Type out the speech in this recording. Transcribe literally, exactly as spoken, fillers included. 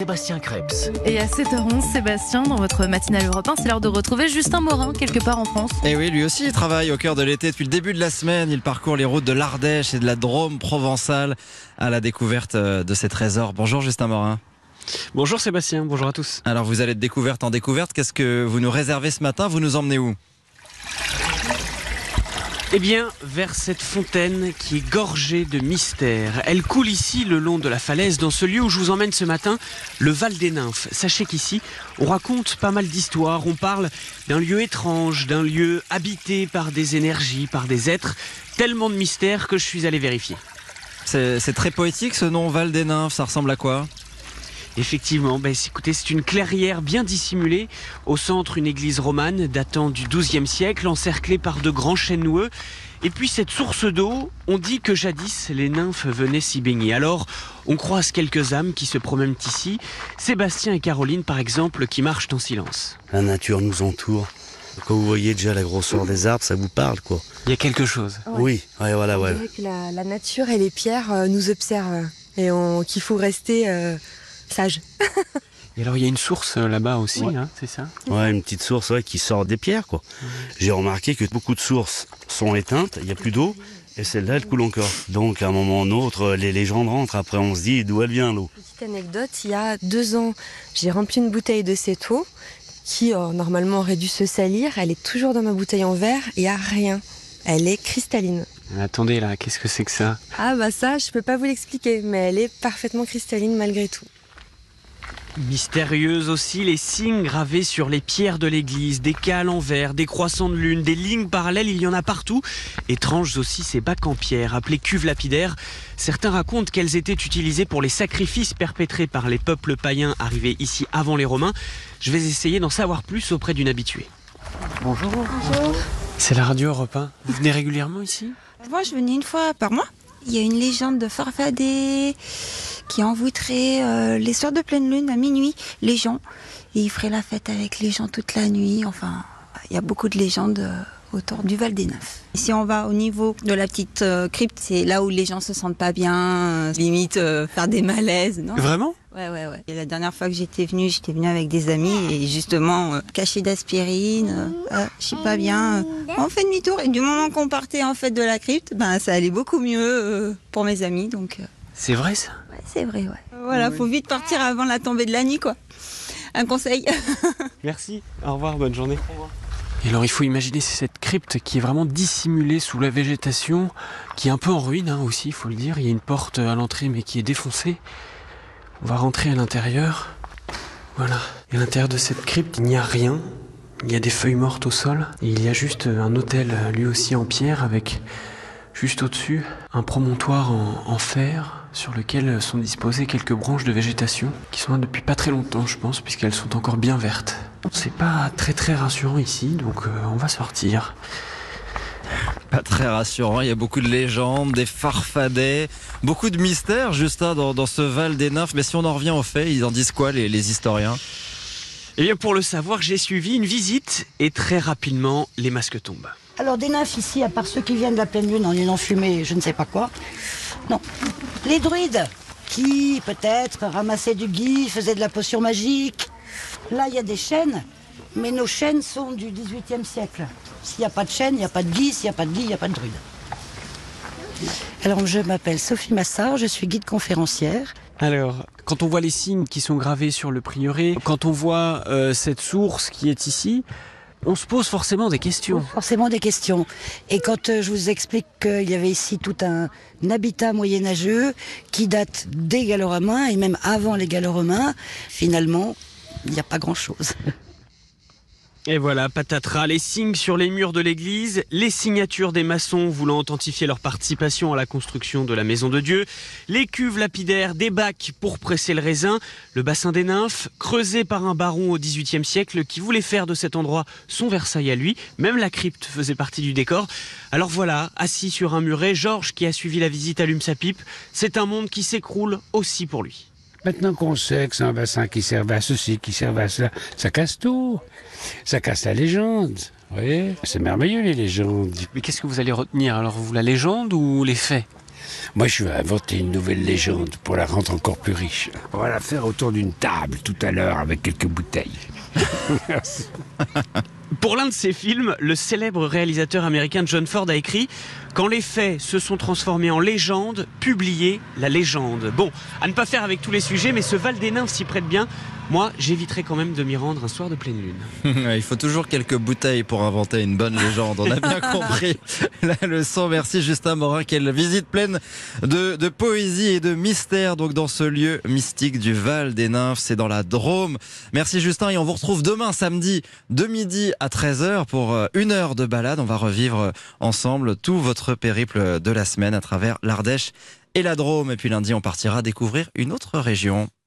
Sébastien Krebs. Et à sept heures onze, Sébastien, dans votre matinale Europe un, c'est l'heure de retrouver Justin Morin, quelque part en France. Et oui, lui aussi, il travaille au cœur de l'été depuis le début de la semaine. Il parcourt les routes de l'Ardèche et de la Drôme provençale à la découverte de ces trésors. Bonjour Justin Morin. Bonjour Sébastien, bonjour à tous. Alors vous allez de découverte en découverte. Qu'est-ce que vous nous réservez ce matin? Vous nous emmenez où? Eh bien, vers cette fontaine qui est gorgée de mystères. Elle coule ici le long de la falaise, dans ce lieu où je vous emmène ce matin, le Val des Nymphes. Sachez qu'ici, on raconte pas mal d'histoires. On parle d'un lieu étrange, d'un lieu habité par des énergies, par des êtres. Tellement de mystères que je suis allé vérifier. C'est, c'est très poétique ce nom, Val des Nymphes. Ça ressemble à quoi? Effectivement, ben, écoutez, c'est une clairière bien dissimulée. Au centre, une église romane datant du douzième siècle, encerclée par de grands chênes noueux. Et puis cette source d'eau, on dit que jadis, les nymphes venaient s'y baigner. Alors, on croise quelques âmes qui se promènent ici. Sébastien et Caroline, par exemple, qui marchent en silence. La nature nous entoure. Quand vous voyez déjà la grosseur des arbres, ça vous parle, quoi. Il y a quelque chose. Ouais. Oui, ouais, voilà, ouais. On dirait que la, la nature et les pierres euh, nous observent et on, qu'il faut rester... Euh... sage. Et alors il y a une source là-bas aussi, ouais. hein, c'est ça? Ouais, une petite source ouais, qui sort des pierres, quoi. Ouais. J'ai remarqué que beaucoup de sources sont éteintes, il n'y a plus d'eau, et celle-là elle coule encore. Donc à un moment ou un autre, les légendes rentrent, après on se dit d'où elle vient l'eau. Petite anecdote, il y a deux ans, j'ai rempli une bouteille de cette eau qui oh, normalement aurait dû se salir, elle est toujours dans ma bouteille en verre et il n'y a rien. Elle est cristalline. Attendez là, qu'est-ce que c'est que ça? Ah bah ça, je peux pas vous l'expliquer, mais elle est parfaitement cristalline malgré tout. Mystérieuses aussi les signes gravés sur les pierres de l'église, des cales en verre, des croissants de lune, des lignes parallèles, il y en a partout. Étranges aussi ces bacs en pierre, appelés cuves lapidaires. Certains racontent qu'elles étaient utilisées pour les sacrifices perpétrés par les peuples païens arrivés ici avant les Romains. Je vais essayer d'en savoir plus auprès d'une habituée. Bonjour. Bonjour. C'est la radio Europe un. Vous venez régulièrement ici? Moi, je venais une fois par mois. Il y a une légende de Farfadet qui envoûterait euh, les soirs de pleine lune à minuit les gens. Et il ferait la fête avec les gens toute la nuit. Enfin, il y a beaucoup de légendes euh, autour du Val des Nymphes. Et si on va au niveau de la petite euh, crypte, c'est là où les gens se sentent pas bien, euh, limite euh, faire des malaises. Non Vraiment? Ouais, ouais, ouais. Et la dernière fois que j'étais venue, j'étais venue avec des amis et justement, euh, cachée d'aspirine, euh, euh, je sais pas bien, euh, on fait demi-tour. Et du moment qu'on partait en fait de la crypte, ben ça allait beaucoup mieux euh, pour mes amis. Donc, euh... c'est vrai ça? Ouais, c'est vrai, ouais. Voilà, faut vite partir avant la tombée de la nuit, quoi. Un conseil. Merci, au revoir, bonne journée. Au revoir. Et alors il faut imaginer c'est cette crypte qui est vraiment dissimulée sous la végétation, qui est un peu en ruine hein, aussi, il faut le dire. Il y a une porte à l'entrée mais qui est défoncée. On va rentrer à l'intérieur. Voilà. Et à l'intérieur de cette crypte, il n'y a rien. Il y a des feuilles mortes au sol. Et il y a juste un autel, lui aussi en pierre, avec juste au-dessus un promontoire en, en fer sur lequel sont disposées quelques branches de végétation qui sont là depuis pas très longtemps, je pense, puisqu'elles sont encore bien vertes. C'est pas très très rassurant ici, donc euh, on va sortir. Pas très rassurant, il y a beaucoup de légendes, des farfadets, beaucoup de mystères, Justin, dans, dans ce Val des Nymphes. Mais si on en revient aux faits, ils en disent quoi les, les historiens? Eh bien pour le savoir, j'ai suivi une visite et très rapidement, les masques tombent. Alors des nymphes ici, à part ceux qui viennent de la pleine lune en ayant fumé je ne sais pas quoi, non. Les druides, qui peut-être ramassaient du gui, faisaient de la potion magique. Là il y a des chênes, mais nos chênes sont du dix-huitième siècle. S'il n'y a pas de chêne, il n'y a pas de gui. S'il n'y a pas de gui, il n'y a pas de druide. Alors, je m'appelle Sophie Massard, je suis guide conférencière. Alors, quand on voit les signes qui sont gravés sur le prieuré, quand on voit euh, cette source qui est ici, on se pose forcément des questions. Forcément des questions. Et quand euh, je vous explique qu'il y avait ici tout un, un habitat moyenâgeux qui date des Gallo-Romains et même avant les Gallo-Romains, finalement, il n'y a pas grand-chose. Et voilà, patatras, les signes sur les murs de l'église, les signatures des maçons voulant authentifier leur participation à la construction de la maison de Dieu, les cuves lapidaires, des bacs pour presser le raisin, le bassin des nymphes, creusé par un baron au dix-huitième siècle qui voulait faire de cet endroit son Versailles à lui. Même la crypte faisait partie du décor. Alors voilà, assis sur un muret, Georges, qui a suivi la visite, allume sa pipe. C'est un monde qui s'écroule aussi pour lui. Maintenant qu'on sait que c'est un bassin qui servait à ceci, qui servait à cela, ça casse tout. Ça casse la légende. Vous voyez ? C'est merveilleux, les légendes. Mais qu'est-ce que vous allez retenir alors, vous, la légende ou les faits ? Moi, je vais inventer une nouvelle légende pour la rendre encore plus riche. On va la faire autour d'une table tout à l'heure avec quelques bouteilles. Merci. Pour l'un de ses films, le célèbre réalisateur américain John Ford a écrit « Quand les faits se sont transformés en légende, publiez la légende ». Bon, à ne pas faire avec tous les sujets, mais ce Val des Nymphes s'y prête bien. Moi, j'éviterai quand même de m'y rendre un soir de pleine lune. Il faut toujours quelques bouteilles pour inventer une bonne légende. On a bien compris la leçon. Merci Justin Morin. Quelle visite pleine de, de poésie et de mystère donc dans ce lieu mystique du Val des Nymphes. C'est dans la Drôme. Merci Justin et on vous retrouve demain samedi de midi à treize heures pour une heure de balade. On va revivre ensemble tout votre périple de la semaine à travers l'Ardèche et la Drôme. Et puis lundi, on partira découvrir une autre région.